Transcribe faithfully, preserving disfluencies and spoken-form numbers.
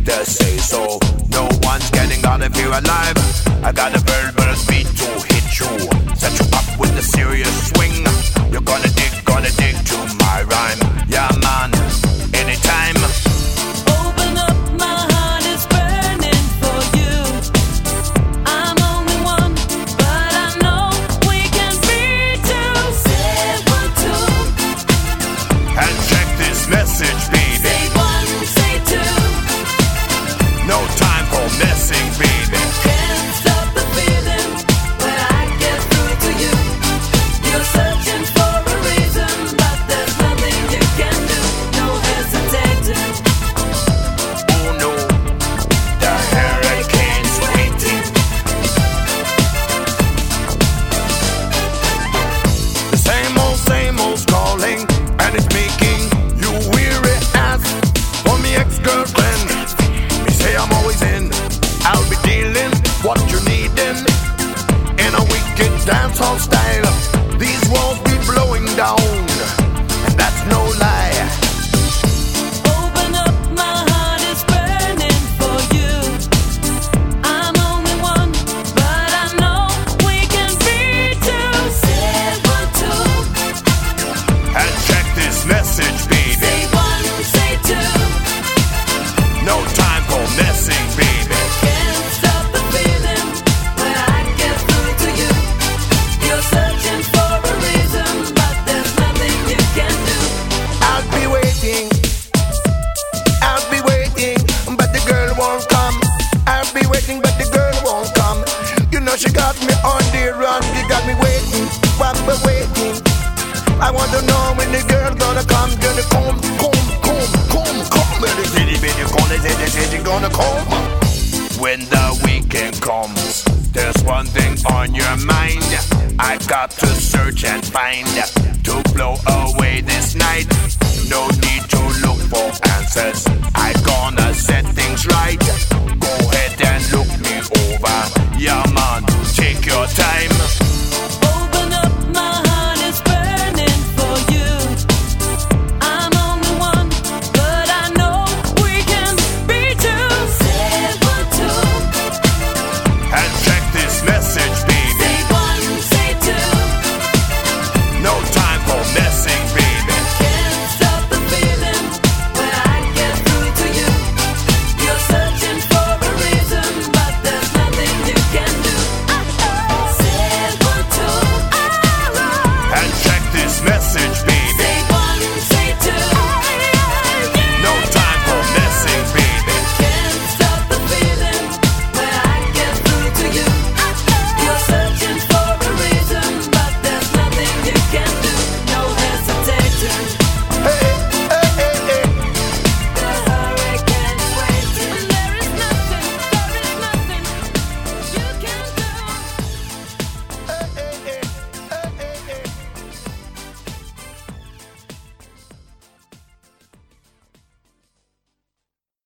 the say so. No one's getting out of here alive. I got a verbal beat to hit you, set you up with a serious swing. You're gonna dig, gonna dig to my rhyme. Yeah man, anytime. Open up, my heart is burning for you. I'm only one, but I know we can be two. Say one, two. And check this message, baby. Say one, say two. No time for messing, baby. Can't stop the feeling when I get through to you. You're searching for a reason, but there's nothing you can do. No hesitating. Oh no, the hurricane's waiting. The same old, same old's calling, and it's making you weary as for me ex-girlfriend. Me say I'm always in, I'll be dealing what you're needing in a wicked dancehall style. These walls be blowing down, and that's no lie. Open up, my heart is burning for you. I'm only one, but I know we can be two. Say one, two. And check this message, baby. Say one, say two. No time for messing, baby. Can't stop the feeling when I get through to you. You're searching for a reason, but there's nothing you can do. I'll be waiting, I'll be waiting, but the girl won't come. I'll be waiting, but the girl won't come. You know she got me on the run, she got me waiting, while we waiting. I want to know when the girl gonna come, gonna come, come, come, come, come. When the city baby gonna say the city gonna come. When the weekend comes, there's one thing on your mind. I got to search and find to blow away this night. No need to look for answers. I gonna set things right.